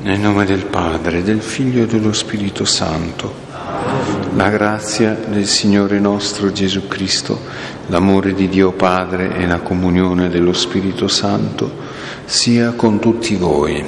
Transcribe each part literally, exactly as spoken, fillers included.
Nel nome del Padre, del Figlio e dello Spirito Santo. La grazia del Signore nostro Gesù Cristo, l'amore di Dio Padre e la comunione dello Spirito Santo sia con tutti voi.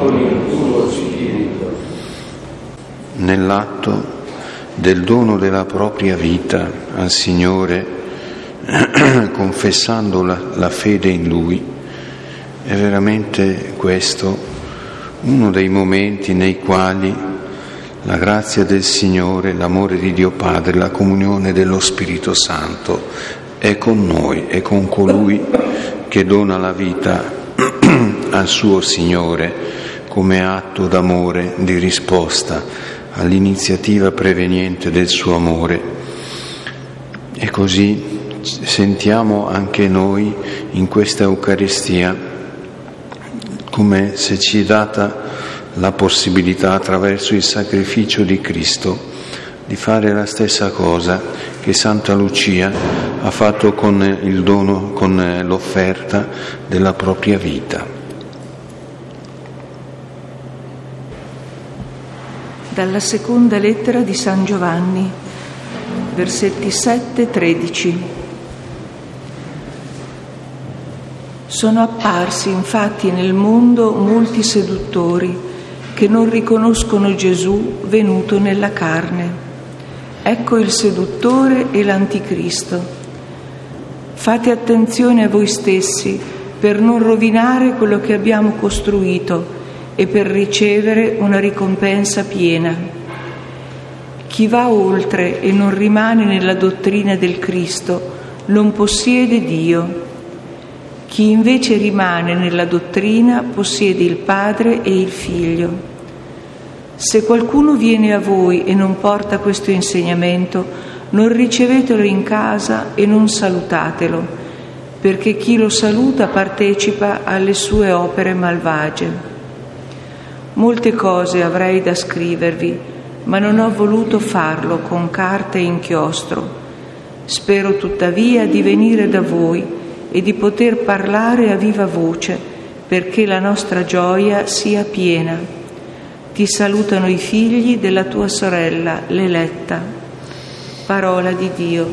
Nell'atto del dono della propria vita al Signore, confessando la, la fede in Lui, è veramente questo uno dei momenti nei quali la grazia del Signore, l'amore di Dio Padre, la comunione dello Spirito Santo è con noi, è con colui che dona la vita al suo Signore come atto d'amore, di risposta all'iniziativa preveniente del suo amore. E così sentiamo anche noi in questa Eucaristia come se ci è data la possibilità, attraverso il sacrificio di Cristo, di fare la stessa cosa che Santa Lucia ha fatto con il dono, con l'offerta della propria vita. Dalla seconda lettera di San Giovanni, versetti sette tredici. Sono apparsi infatti nel mondo molti seduttori che non riconoscono Gesù venuto nella carne. Ecco il seduttore e l'anticristo. Fate attenzione a voi stessi per non rovinare quello che abbiamo costruito e per ricevere una ricompensa piena. Chi va oltre e non rimane nella dottrina del Cristo non possiede Dio. Chi invece rimane nella dottrina possiede il Padre e il Figlio. Se qualcuno viene a voi e non porta questo insegnamento, non ricevetelo in casa e non salutatelo, perché chi lo saluta partecipa alle sue opere malvagie. Molte cose avrei da scrivervi, ma non ho voluto farlo con carta e inchiostro. Spero tuttavia di venire da voi e di poter parlare a viva voce, perché la nostra gioia sia piena. Ti salutano i figli della tua sorella, l'eletta. Parola di Dio.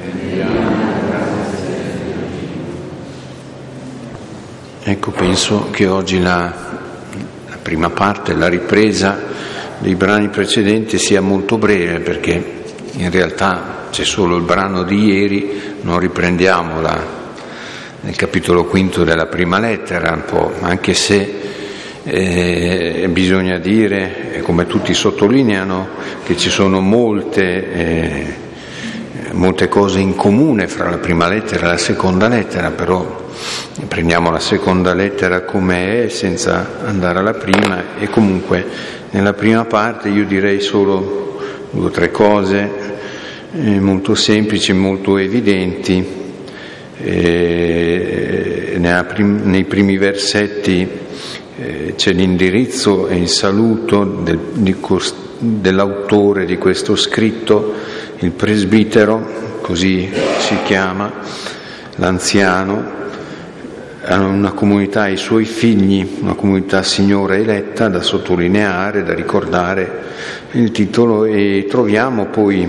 Ecco, penso che oggi la, la prima parte, la ripresa dei brani precedenti sia molto breve, perché in realtà c'è solo il brano di ieri, non riprendiamo la nel capitolo quinto della prima lettera, un po', anche se eh, bisogna dire, come tutti sottolineano, che ci sono molte, eh, molte cose in comune fra la prima lettera e la seconda lettera, però prendiamo la seconda lettera come è, senza andare alla prima, e comunque nella prima parte io direi solo due o tre cose eh, molto semplici, molto evidenti. E nei primi versetti eh, c'è l'indirizzo e il saluto del, di, dell'autore di questo scritto, il presbitero, così si chiama, l'anziano, a una comunità, ai suoi figli, una comunità Signore eletta, da sottolineare, da ricordare il titolo, e troviamo poi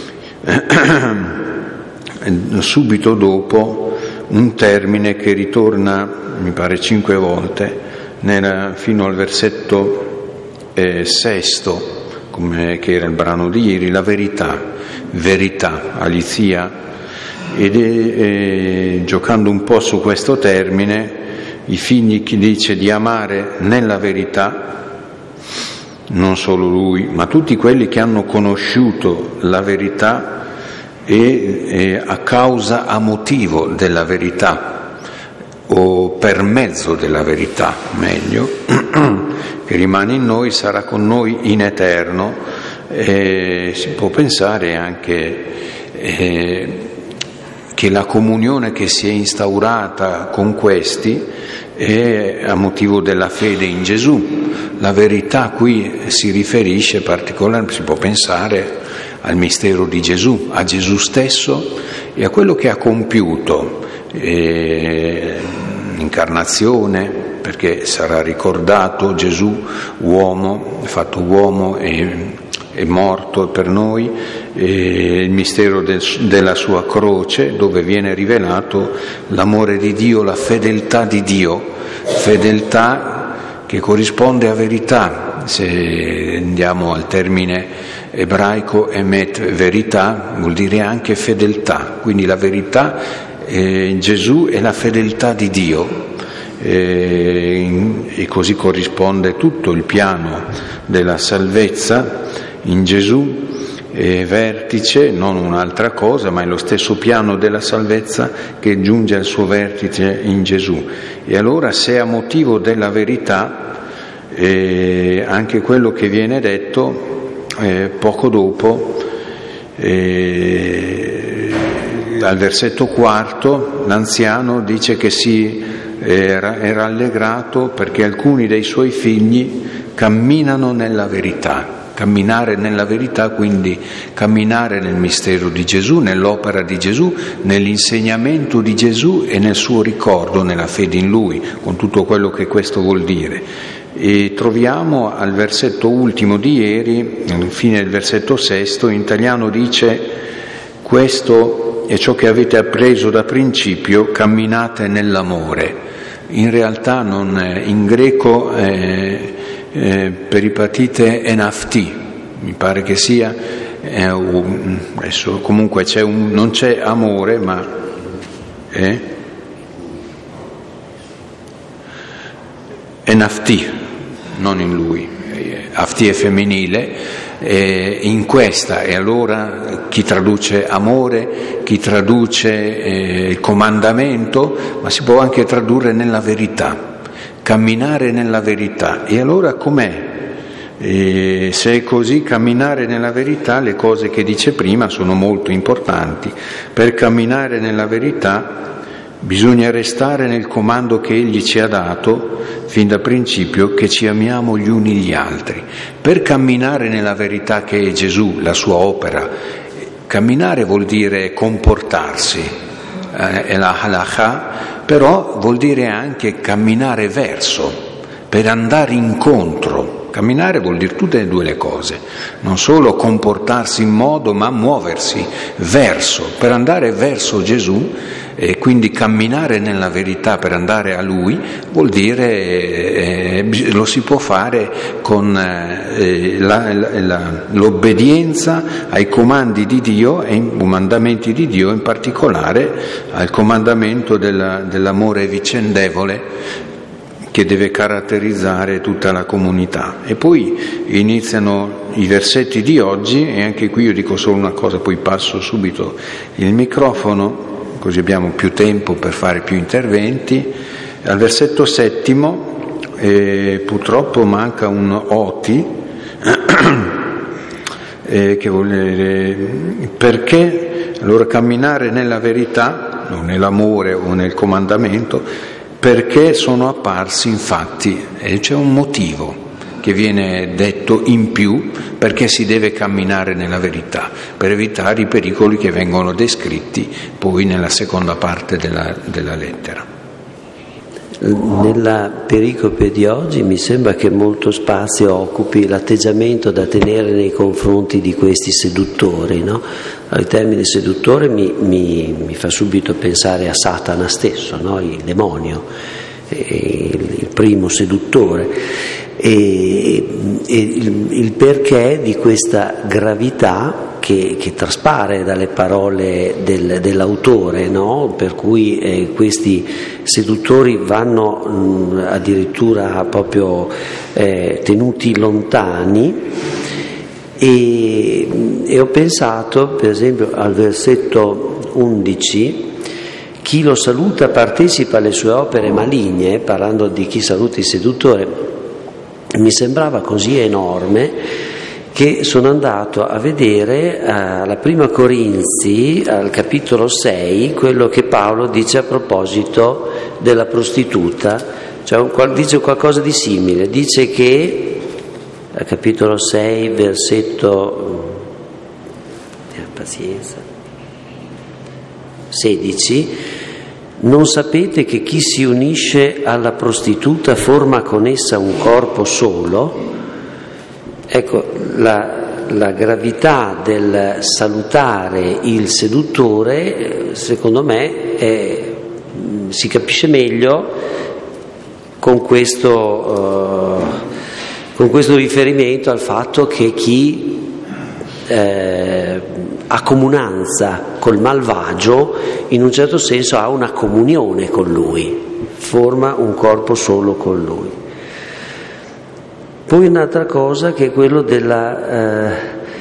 subito dopo un termine che ritorna, mi pare, cinque volte, nella, fino al versetto eh, sesto, come che era il brano di ieri, la verità, verità, alizia, ed è, eh, giocando un po' su questo termine, i figli chi dice di amare nella verità, non solo lui, ma tutti quelli che hanno conosciuto la verità e, e a causa, a motivo della verità, o per mezzo della verità, meglio, che rimane in noi, sarà con noi in eterno. E si può pensare anche eh, che la comunione che si è instaurata con questi è a motivo della fede in Gesù. La verità qui si riferisce particolarmente, si può pensare al mistero di Gesù, a Gesù stesso e a quello che ha compiuto eh, incarnazione, perché sarà ricordato Gesù uomo, fatto uomo e è morto per noi, e il mistero del, della sua croce, dove viene rivelato l'amore di Dio, la fedeltà di Dio, fedeltà che corrisponde a verità. Se andiamo al termine ebraico emet, verità, vuol dire anche fedeltà, quindi la verità eh, in Gesù è la fedeltà di Dio, eh, e così corrisponde tutto il piano della salvezza in Gesù, è vertice, non un'altra cosa, ma è lo stesso piano della salvezza che giunge al suo vertice in Gesù. E allora, se a motivo della verità, eh, anche quello che viene detto eh, poco dopo, eh, al versetto quarto, l'anziano dice che si era, era rallegrato perché alcuni dei suoi figli camminano nella verità. Camminare nella verità, quindi camminare nel mistero di Gesù, nell'opera di Gesù, nell'insegnamento di Gesù e nel suo ricordo, nella fede in Lui, con tutto quello che questo vuol dire. E troviamo al versetto ultimo di ieri, alla fine del versetto sesto, in italiano dice: questo è ciò che avete appreso da principio, camminate nell'amore. In realtà non, in greco eh, Eh, peripatite enafti, mi pare che sia, eh, un, adesso comunque c'è un, non c'è amore, ma eh, enafti, non in lui, eh, afti è femminile, eh, in questa, e allora chi traduce amore, chi traduce eh, il comandamento, ma si può anche tradurre nella verità. Camminare nella verità. E allora com'è? E se è così, camminare nella verità, le cose che dice prima sono molto importanti. Per camminare nella verità bisogna restare nel comando che Egli ci ha dato fin da principio, che ci amiamo gli uni gli altri. Per camminare nella verità che è Gesù, la sua opera, camminare vuol dire comportarsi, eh, è la halakha, però vuol dire anche camminare verso, per andare incontro. Camminare vuol dire tutte e due le cose, non solo comportarsi in modo, ma muoversi verso, per andare verso Gesù. E quindi camminare nella verità per andare a Lui vuol dire, eh, lo si può fare con eh, la, la, l'obbedienza ai comandi di Dio e ai comandamenti di Dio, in particolare al comandamento della, dell'amore vicendevole che deve caratterizzare tutta la comunità. E poi iniziano i versetti di oggi, e anche qui io dico solo una cosa, poi passo subito il microfono, così abbiamo più tempo per fare più interventi. Al versetto settimo eh, purtroppo manca un oti, eh, che vuol dire perché allora camminare nella verità, o nell'amore o nel comandamento, perché sono apparsi infatti, e c'è un motivo che viene detto in più, perché si deve camminare nella verità, per evitare i pericoli che vengono descritti poi nella seconda parte della, della lettera. Nella pericope di oggi mi sembra che molto spazio occupi l'atteggiamento da tenere nei confronti di questi seduttori, no? Il termine seduttore mi, mi, mi fa subito pensare a Satana stesso, no? Il demonio, il primo seduttore. E, e il, il perché di questa gravità che, che traspare dalle parole del, dell'autore, no? Per cui eh, questi seduttori vanno mh, addirittura proprio eh, tenuti lontani. E, e ho pensato per esempio al versetto undici: chi lo saluta partecipa alle sue opere maligne, parlando di chi saluta il seduttore. Mi sembrava così enorme che sono andato a vedere alla prima Corinzi, al capitolo sei, quello che Paolo dice a proposito della prostituta, cioè dice qualcosa di simile, dice che al capitolo sei, versetto pazienza sedici, Non sapete che chi si unisce alla prostituta forma con essa un corpo solo? Ecco, la, la gravità del salutare il seduttore, secondo me, è, si capisce meglio con questo, uh, con questo riferimento al fatto che chi eh, ha comunanza col malvagio, in un certo senso ha una comunione con lui, forma un corpo solo con lui. Poi un'altra cosa che è quello della,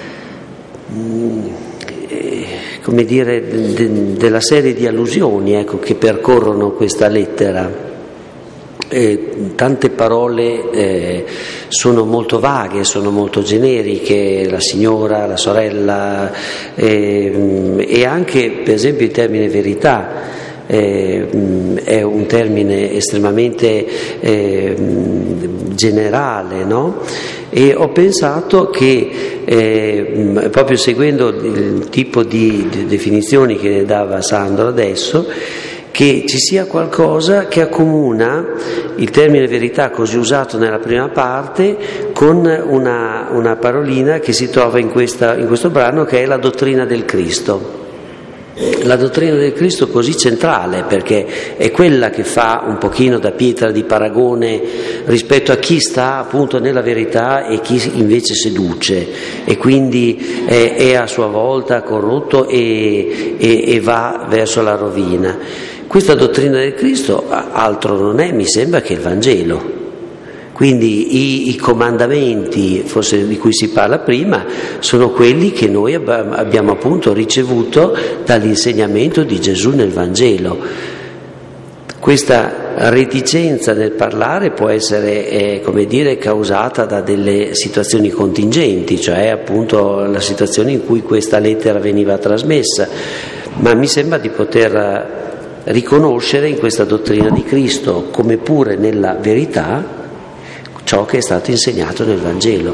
eh, come dire, de, della serie di allusioni, ecco, che percorrono questa lettera. Eh, tante parole eh, sono molto vaghe, sono molto generiche, la signora, la sorella, eh, e anche per esempio il termine verità eh, è un termine estremamente eh, generale, no? E ho pensato che eh, proprio seguendo il tipo di, di definizioni che ne dava Sandro adesso, che ci sia qualcosa che accomuna il termine verità così usato nella prima parte con una, una parolina che si trova in, questa, in questo brano, che è la dottrina del Cristo. La dottrina del Cristo così centrale, perché è quella che fa un pochino da pietra di paragone rispetto a chi sta appunto nella verità e chi invece seduce e quindi è, è a sua volta corrotto e, e, e va verso la rovina. Questa dottrina del Cristo altro non è, mi sembra, che il Vangelo. Quindi i, i comandamenti, forse di cui si parla prima, sono quelli che noi ab- abbiamo appunto ricevuto dall'insegnamento di Gesù nel Vangelo. Questa reticenza nel parlare può essere, eh, come dire, causata da delle situazioni contingenti, cioè appunto la situazione in cui questa lettera veniva trasmessa, ma mi sembra di poter riconoscere in questa dottrina di Cristo, come pure nella verità, ciò che è stato insegnato nel Vangelo.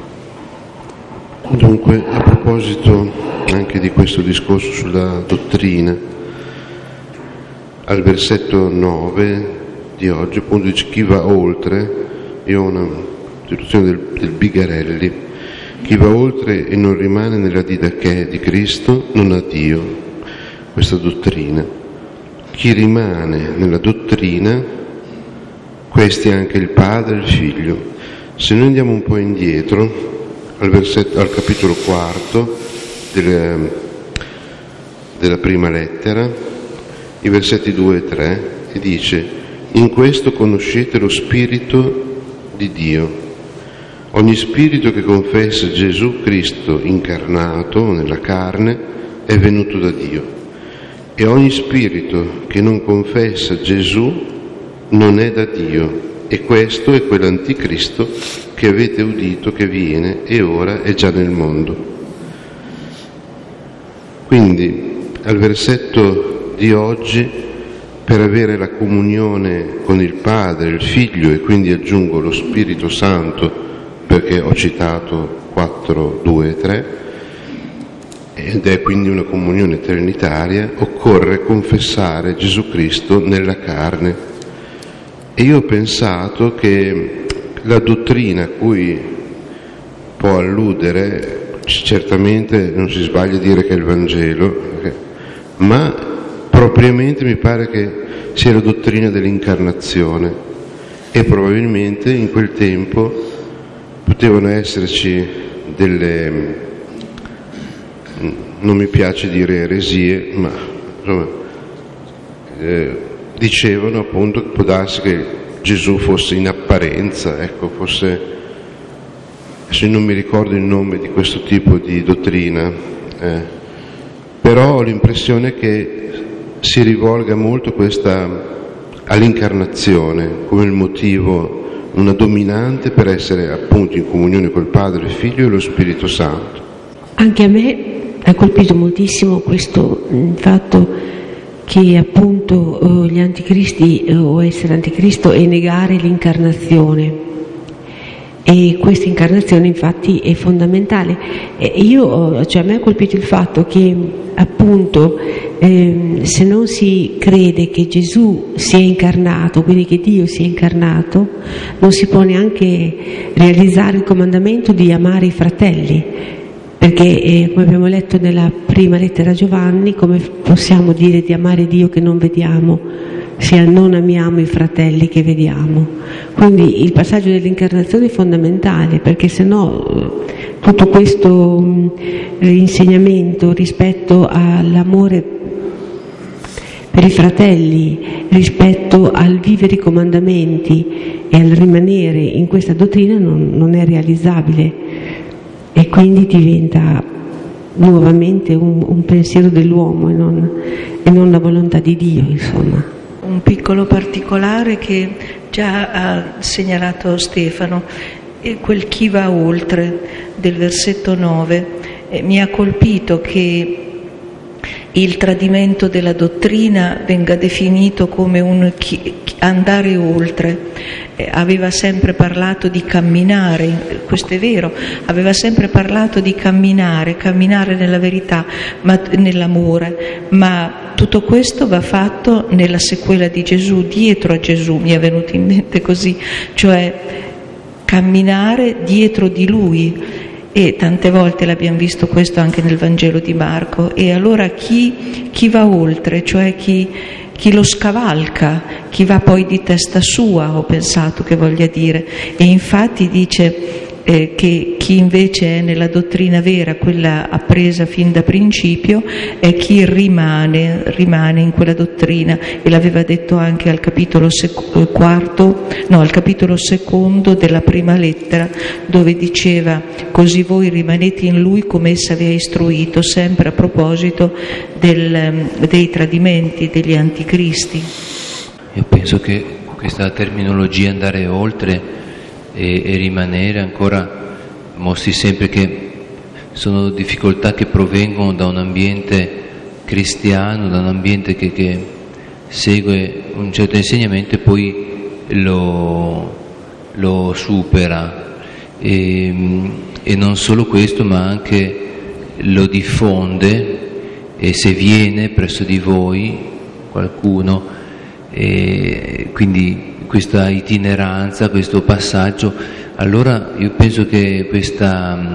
Dunque, a proposito anche di questo discorso sulla dottrina, al versetto nove di oggi appunto dice: chi va oltre, io ho una traduzione del, del Bigarelli, chi va oltre e non rimane nella didaché di Cristo non ha Dio, questa dottrina. Chi rimane nella dottrina, questi è anche il Padre e il Figlio. Se noi andiamo un po' indietro al, versetto, al capitolo quarto del, della prima lettera, i versetti due e tre, e dice: in questo conoscete lo Spirito di Dio. Ogni spirito che confessa Gesù Cristo incarnato nella carne è venuto da Dio, e ogni spirito che non confessa Gesù non è da Dio, e questo è quell'anticristo che avete udito che viene e ora è già nel mondo. Quindi al versetto di oggi, per avere la comunione con il Padre, il Figlio e quindi aggiungo lo Spirito Santo, perché ho citato quattro, due e tre, ed è quindi una comunione trinitaria, occorre confessare Gesù Cristo nella carne. E io ho pensato che la dottrina a cui può alludere, certamente non si sbaglia a dire che è il Vangelo, ma propriamente mi pare che sia la dottrina dell'incarnazione, e probabilmente in quel tempo potevano esserci delle, non mi piace dire eresie, ma insomma, eh, dicevano appunto che può darsi che Gesù fosse in apparenza, ecco, fosse, adesso non mi ricordo il nome di questo tipo di dottrina, eh, però ho l'impressione che si rivolga molto questa all'incarnazione come il motivo, una dominante per essere appunto in comunione col Padre, il Figlio e lo Spirito Santo. Anche a me ha colpito moltissimo questo fatto che appunto eh, gli anticristi eh, o essere anticristo è negare l'incarnazione, e questa incarnazione infatti è fondamentale. E io, cioè, a me ha colpito il fatto che appunto eh, se non si crede che Gesù sia incarnato, quindi che Dio sia incarnato, non si può neanche realizzare il comandamento di amare i fratelli, perché eh, come abbiamo letto nella prima lettera a Giovanni, come possiamo dire di amare Dio che non vediamo se non amiamo i fratelli che vediamo? Quindi il passaggio dell'incarnazione è fondamentale, perché se no tutto questo mh, insegnamento rispetto all'amore per i fratelli, rispetto al vivere i comandamenti e al rimanere in questa dottrina non, non è realizzabile, e quindi diventa nuovamente un, un pensiero dell'uomo e non, e non la volontà di Dio, insomma. Un piccolo particolare che già ha segnalato Stefano, è quel chi va oltre del versetto nove. Eh, mi ha colpito che il tradimento della dottrina venga definito come un chi, andare oltre. Eh, aveva sempre parlato di camminare, questo è vero, aveva sempre parlato di camminare, camminare nella verità, ma, nell'amore, ma tutto questo va fatto nella sequela di Gesù, dietro a Gesù, mi è venuto in mente così, cioè camminare dietro di Lui. E tante volte l'abbiamo visto questo anche nel Vangelo di Marco. E allora chi, chi va oltre, cioè chi, chi lo scavalca, chi va poi di testa sua, ho pensato che voglia dire. E infatti dice eh, che chi invece è nella dottrina vera, quella appresa fin da principio, è chi rimane, rimane in quella dottrina. E l'aveva detto anche al capitolo sec- quarto, no, al capitolo secondo della prima lettera, dove diceva: così voi rimanete in Lui come essa vi ha istruito, sempre a proposito del, dei tradimenti, degli anticristi. Io penso che questa terminologia andare oltre e, e rimanere ancora mostri sempre che sono difficoltà che provengono da un ambiente cristiano, da un ambiente che, che segue un certo insegnamento e poi lo, lo supera. E, e non solo questo, ma anche lo diffonde, e se viene presso di voi qualcuno, e quindi questa itineranza, questo passaggio, allora io penso che questa,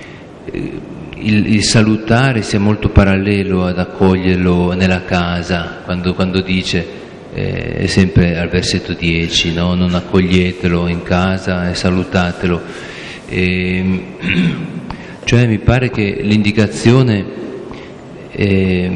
il, il salutare sia molto parallelo ad accoglierlo nella casa, quando, quando dice, eh, è sempre al versetto dieci, no? Non accoglietelo in casa e salutatelo. E, cioè mi pare che l'indicazione eh,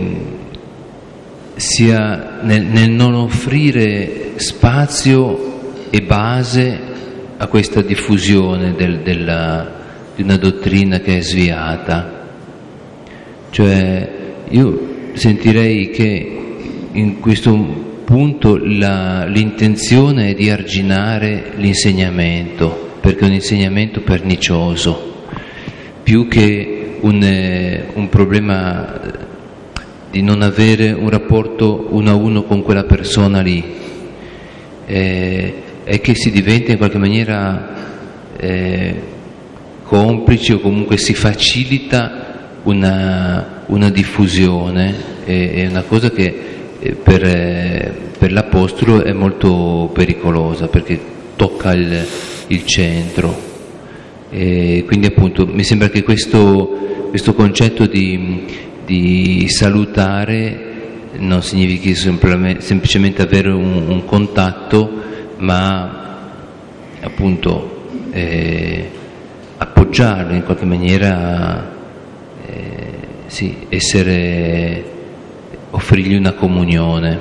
sia nel, nel non offrire spazio e base a questa diffusione del, della, di una dottrina che è sviata. Cioè io sentirei che in questo punto la, l'intenzione è di arginare l'insegnamento, perché è un insegnamento pernicioso, più che un, eh, un problema di non avere un rapporto uno a uno con quella persona lì, eh, è che si diventa in qualche maniera eh, complici, o comunque si facilita una, una diffusione, è, è una cosa che eh, per, eh, per l'Apostolo è molto pericolosa, perché tocca il, il centro. E quindi appunto mi sembra che questo, questo concetto di, di salutare non significhi semplicemente avere un, un contatto, ma appunto eh, appoggiarlo in qualche maniera, eh, sì, essere, offrirgli una comunione.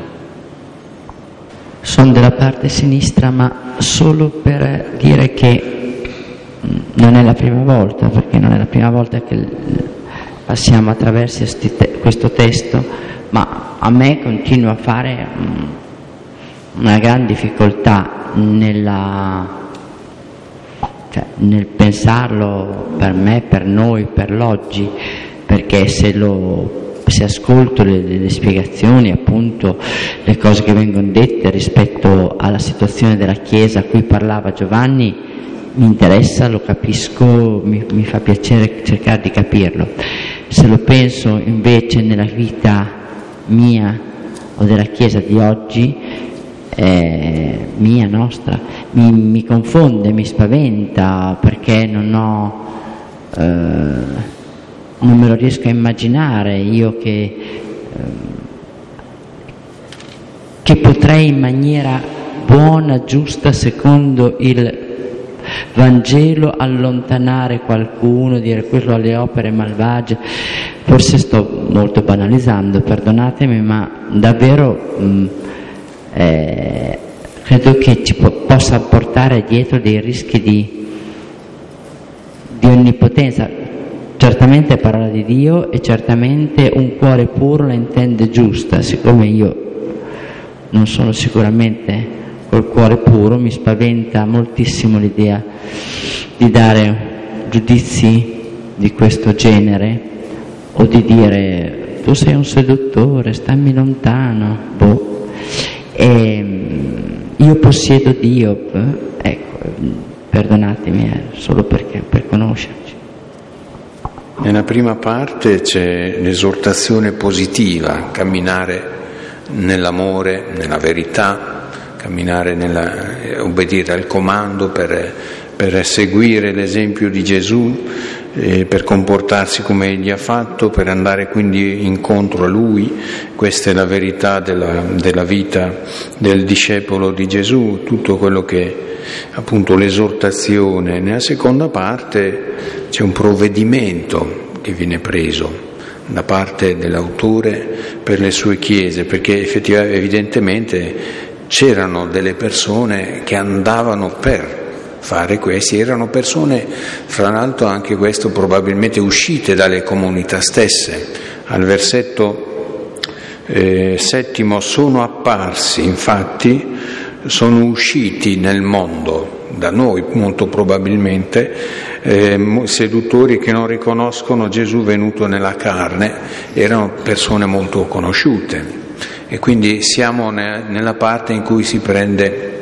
Sono della parte sinistra, ma solo per dire che non è la prima volta, perché non è la prima volta che passiamo attraverso questo testo, ma a me continua a fare una gran difficoltà nella, cioè, nel pensarlo per me, per noi, per l'oggi, perché se lo se ascolto le, le spiegazioni, appunto le cose che vengono dette rispetto alla situazione della Chiesa a cui parlava Giovanni, mi interessa, lo capisco, mi, mi fa piacere cercare di capirlo. Se lo penso invece nella vita mia o della Chiesa di oggi, eh, mia, nostra, mi, mi confonde, mi spaventa, perché non ho, eh, non me lo riesco a immaginare io che, eh, che potrei in maniera buona, giusta, secondo il Vangelo allontanare qualcuno, dire quello alle opere malvagie. Forse sto molto banalizzando, perdonatemi, ma davvero mh, eh, credo che ci po- possa portare dietro dei rischi di, di onnipotenza. Certamente è parola di Dio e certamente un cuore puro la intende giusta. Siccome io non sono sicuramente col cuore puro, mi spaventa moltissimo l'idea di dare giudizi di questo genere o di dire tu sei un seduttore, stammi lontano, boh. E io possiedo Dio, ecco, perdonatemi, eh, solo perché per conoscerci. Nella prima parte c'è l'esortazione positiva, camminare nell'amore, nella verità, camminare nella, obbedire al comando per, per seguire l'esempio di Gesù, eh, per comportarsi come egli ha fatto, per andare quindi incontro a lui. Questa è la verità della, della vita del discepolo di Gesù, tutto quello che appunto l'esortazione. Nella seconda parte c'è un provvedimento che viene preso da parte dell'autore per le sue chiese, perché effettivamente evidentemente c'erano delle persone che andavano per fare questi, erano persone, fra l'altro anche questo probabilmente uscite dalle comunità stesse. Al versetto eh, settimo, sono apparsi, infatti sono usciti nel mondo, da noi molto probabilmente, eh, seduttori che non riconoscono Gesù venuto nella carne, erano persone molto conosciute. E quindi siamo nella parte in cui si prende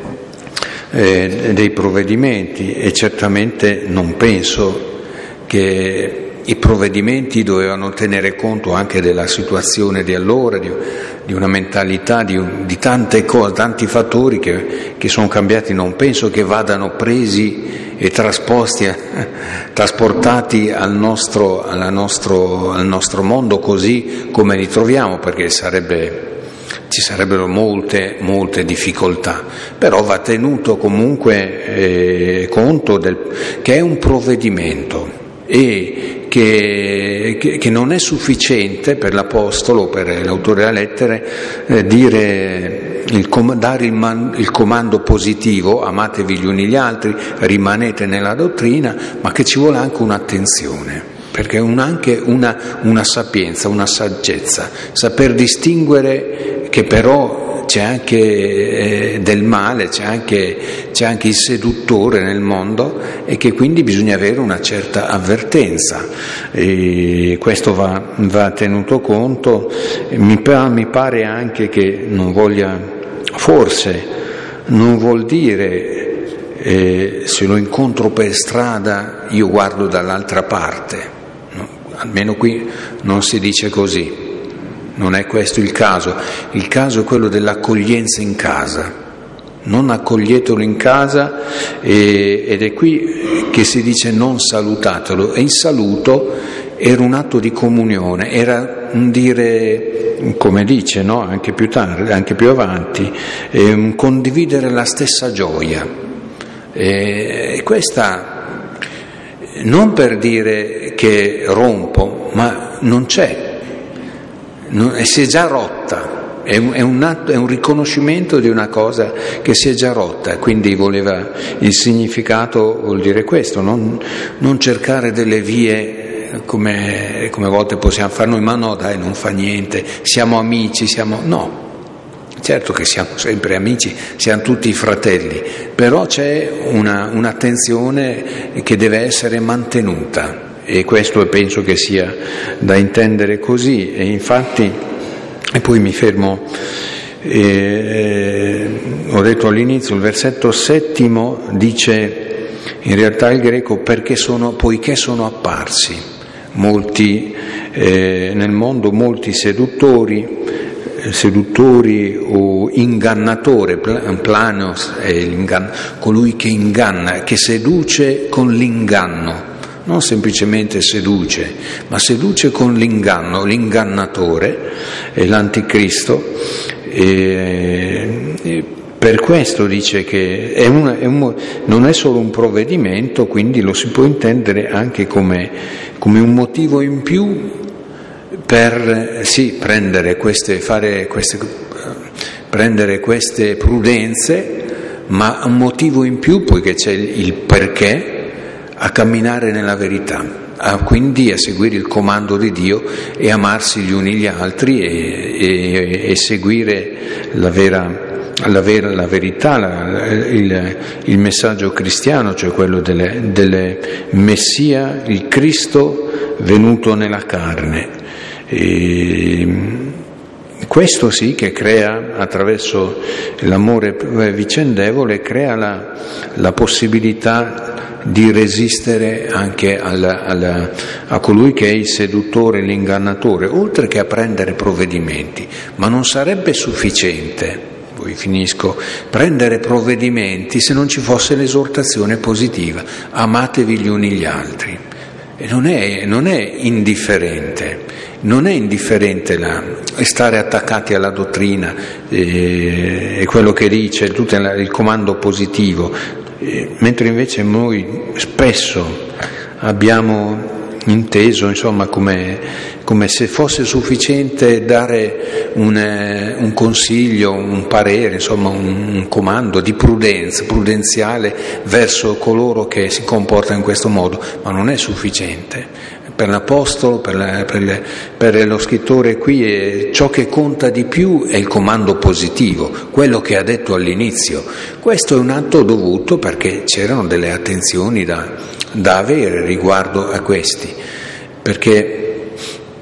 eh, dei provvedimenti, e certamente non penso che i provvedimenti dovevano tenere conto anche della situazione di allora, di, di una mentalità, di, di tante cose, tanti fattori che, che sono cambiati. Non penso che vadano presi e trasposti, eh, trasportati al nostro, alla nostro, al nostro mondo così come li troviamo, perché sarebbe... ci sarebbero molte, molte difficoltà, però va tenuto comunque eh, conto del, che è un provvedimento e che, che, che non è sufficiente per l'Apostolo, per l'autore della lettera, eh, dire, il, dare il, man, il comando positivo, amatevi gli uni gli altri, rimanete nella dottrina, ma che ci vuole anche un'attenzione. Perché è un, anche una, una sapienza, una saggezza, saper distinguere che però c'è anche eh, del male, c'è anche, c'è anche il seduttore nel mondo e che quindi bisogna avere una certa avvertenza. E questo va, va tenuto conto. Mi, mi pare anche che non voglia, forse non vuol dire eh, se lo incontro per strada io guardo dall'altra parte. Almeno qui non si dice così, non è questo il caso. Il caso è quello dell'accoglienza in casa. Non accoglietelo in casa, e, ed è qui che si dice non salutatelo. E il saluto era un atto di comunione, era un dire, come dice, no? Anche più tardi, anche più avanti, eh, un condividere la stessa gioia. E questa non per dire che rompo, ma non c'è, non, si è già rotta, è un, è, un atto, è un riconoscimento di una cosa che si è già rotta, quindi voleva, il significato vuol dire questo, non, non cercare delle vie come, come a volte possiamo fare noi, ma no dai, non fa niente, siamo amici, siamo... no. Certo che siamo sempre amici, siamo tutti fratelli, però c'è una, un'attenzione che deve essere mantenuta, e questo penso che sia da intendere così. E infatti, e poi mi fermo, eh, ho detto all'inizio, il versetto settimo dice in realtà il greco perché sono, poiché sono apparsi molti eh, nel mondo molti seduttori, seduttori o ingannatore, planos è l'inganno, colui che inganna, che seduce con l'inganno, non semplicemente seduce, ma seduce con l'inganno, l'ingannatore è l'anticristo. E, e per questo dice che è una, è un, non è solo un provvedimento, quindi lo si può intendere anche come, come un motivo in più per sì, prendere queste, fare queste, prendere queste prudenze, ma un motivo in più, poiché c'è il, il perché, a camminare nella verità, a, quindi a seguire il comando di Dio e amarsi gli uni gli altri e, e, e seguire la vera La, vera, la verità, la, il, il messaggio cristiano, cioè quello del delle Messia, il Cristo venuto nella carne. E questo sì che crea, attraverso l'amore vicendevole, crea la, la possibilità di resistere anche alla, alla, a colui che è il seduttore, l'ingannatore, oltre che a prendere provvedimenti. Ma non sarebbe sufficiente, poi finisco, prendere provvedimenti se non ci fosse l'esortazione positiva: amatevi gli uni gli altri. E non è, non è indifferente, non è indifferente la, stare attaccati alla dottrina e eh, quello che dice, tutto il comando positivo, eh, mentre invece noi spesso abbiamo inteso, insomma, come, come se fosse sufficiente dare un, eh, un consiglio, un parere, insomma un, un comando di prudenza, prudenziale verso coloro che si comportano in questo modo, ma non è sufficiente. Per l'Apostolo, per, la, per, le, per lo scrittore qui, è, ciò che conta di più è il comando positivo, quello che ha detto all'inizio. Questo è un atto dovuto perché c'erano delle attenzioni da, da avere riguardo a questi, perché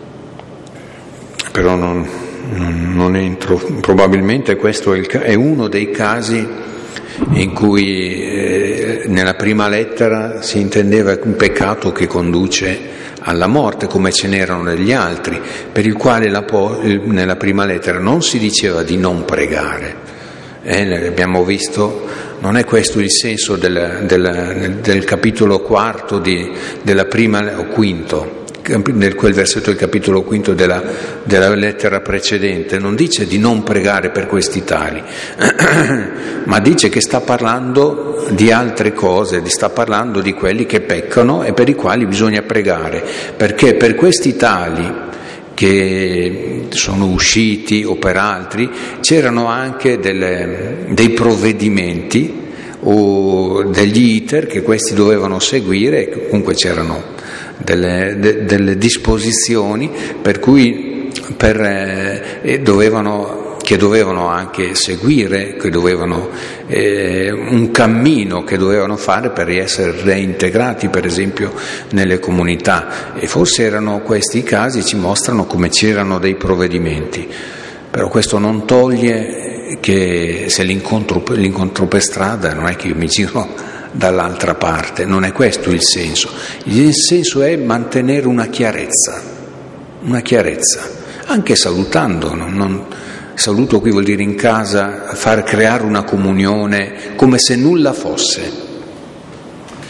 però non, non, non entro, probabilmente questo è, il, è uno dei casi in cui eh, nella prima lettera si intendeva un peccato che conduce alla morte, come ce n'erano negli altri, per il quale la, nella prima lettera non si diceva di non pregare. Eh, abbiamo visto, non è questo il senso del, del, del capitolo quarto di, della prima o quinto, nel quel versetto del capitolo quinto della, della lettera precedente, non dice di non pregare per questi tali, ma dice che sta parlando di altre cose, sta parlando di quelli che peccano e per i quali bisogna pregare, perché per questi tali che sono usciti o per altri c'erano anche delle, dei provvedimenti o degli iter che questi dovevano seguire, e comunque c'erano Delle, de, delle disposizioni per cui per, eh, dovevano, che dovevano anche seguire, che dovevano eh, un cammino che dovevano fare per essere reintegrati, per esempio, nelle comunità. E forse erano questi i casi, ci mostrano come c'erano dei provvedimenti, però questo non toglie che se l'incontro, l'incontro per strada, non è che io mi giro dall'altra parte, non è questo il senso. Il senso è mantenere una chiarezza, una chiarezza, anche salutando, non, non, saluto qui vuol dire in casa far creare una comunione come se nulla fosse.